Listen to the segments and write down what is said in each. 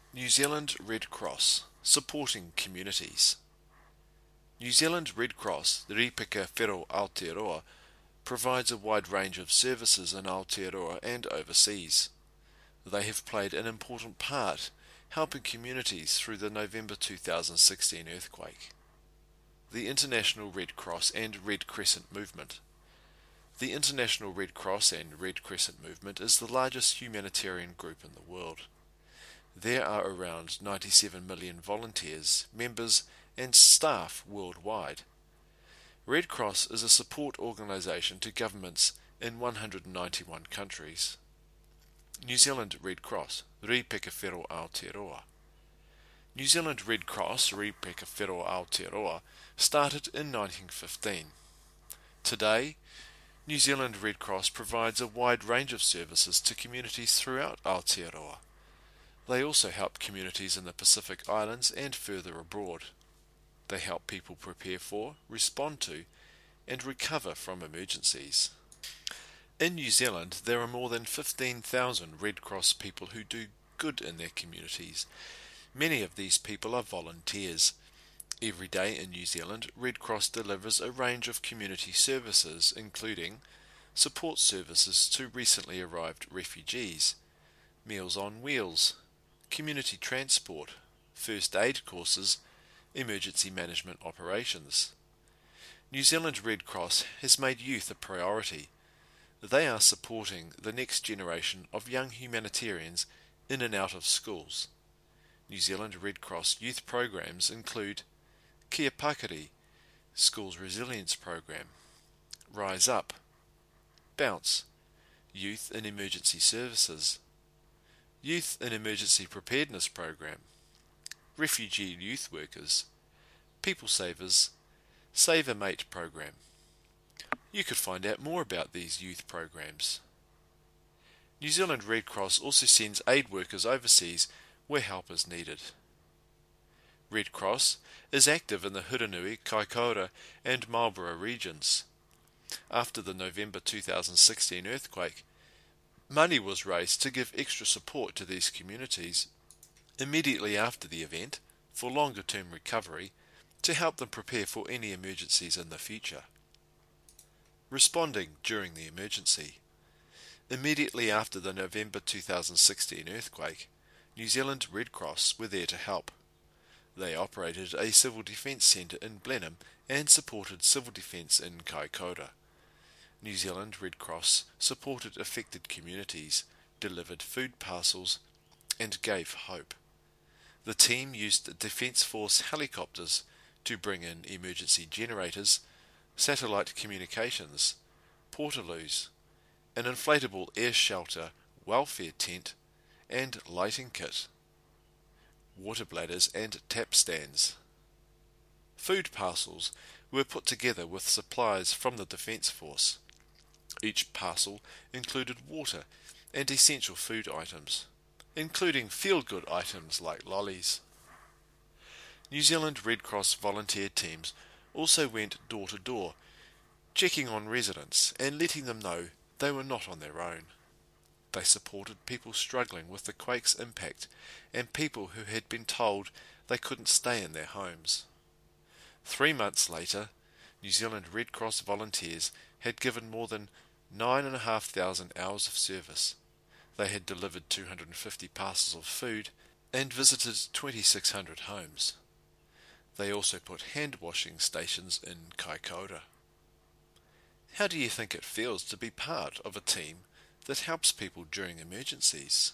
New Zealand Red Cross supporting communities. New Zealand Red Cross, Ripeka Whero Aotearoa, provides a wide range of services in Aotearoa and overseas. They have played an important part helping communities through the November 2016 earthquake. The International Red Cross and Red Crescent Movement. The International Red Cross and Red Crescent Movement is the largest humanitarian group in the world. There are around 97 million volunteers, members, and staff worldwide. Red Cross is a support organisation to governments in 191 countries. New Zealand Red Cross, Ripeka Whero Aotearoa. New Zealand Red Cross, Ripeka Whero Aotearoa, started in 1915. Today, New Zealand Red Cross provides a wide range of services to communities throughout Aotearoa. They also help communities in the Pacific Islands and further abroad. They help people prepare for, respond to, and recover from emergencies. In New Zealand, there are more than 15,000 Red Cross people who do good in their communities. Many of these people are volunteers. Every day in New Zealand, Red Cross delivers a range of community services, including support services to recently arrived refugees, Meals on Wheels, community transport, first aid courses, emergency management operations. New Zealand Red Cross has made youth a priority. They are supporting the next generation of young humanitarians in and out of schools. New Zealand Red Cross youth programs include Kia Pakari, Schools Resilience Program, Rise Up, Bounce, Youth in Emergency Services, Youth in Emergency Preparedness Program, Refugee Youth Workers, People Savers, Save a Mate Program. You could find out more about these youth programs. New Zealand Red Cross also sends aid workers overseas where help is needed. Red Cross is active in the Huranui, Kaikoura and Marlborough regions. After the November 2016 earthquake, money was raised to give extra support to these communities immediately after the event for longer-term recovery to help them prepare for any emergencies in the future. Responding during the emergency. Immediately after the November 2016 earthquake, New Zealand Red Cross were there to help. They operated a civil defence centre in Blenheim and supported civil defence in Kaikoura. New Zealand Red Cross supported affected communities, delivered food parcels, and gave hope. The team used Defence Force helicopters to bring in emergency generators, satellite communications, portaloos, an inflatable air shelter, welfare tent, and lighting kit, water bladders and tap stands. Food parcels were put together with supplies from the Defence Force. Each parcel included water and essential food items, including feel-good items like lollies. New Zealand Red Cross volunteer teams also went door to door, checking on residents and letting them know they were not on their own. They supported people struggling with the quake's impact and people who had been told they couldn't stay in their homes. 3 months later, New Zealand Red Cross volunteers had given more than 9,500 hours of service. They had delivered 250 parcels of food and visited 2,600 homes. They also put hand washing stations in Kaikoura. How do you think it feels to be part of a team that helps people during emergencies?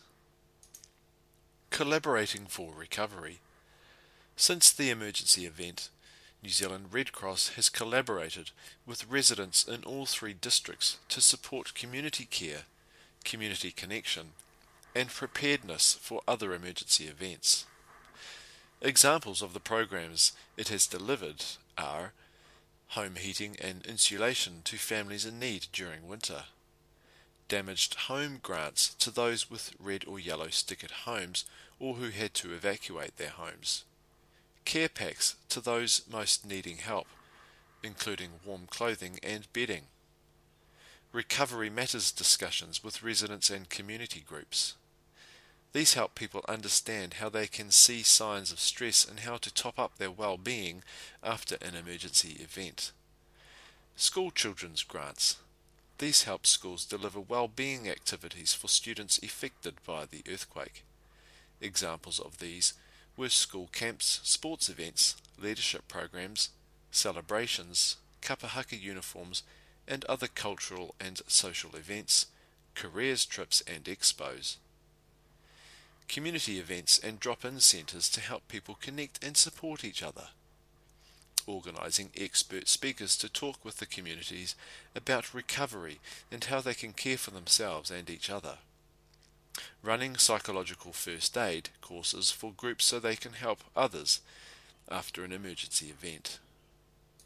Collaborating for recovery. Since the emergency event, New Zealand Red Cross has collaborated with residents in all 3 districts to support community care, community connection, and preparedness for other emergency events. Examples of the programs it has delivered are home heating and insulation to families in need during winter, damaged home grants to those with red or yellow stickered homes or who had to evacuate their homes, care packs to those most needing help, including warm clothing and bedding, recovery matters discussions with residents and community groups. These help people understand how they can see signs of stress and how to top up their well-being after an emergency event. School children's grants. These help schools deliver well-being activities for students affected by the earthquake. Examples of these were school camps, sports events, leadership programs, celebrations, kapahaka uniforms, and other cultural and social events, careers trips and expos. Community events and drop-in centres to help people connect and support each other. Organising expert speakers to talk with the communities about recovery and how they can care for themselves and each other. Running psychological first aid courses for groups so they can help others after an emergency event.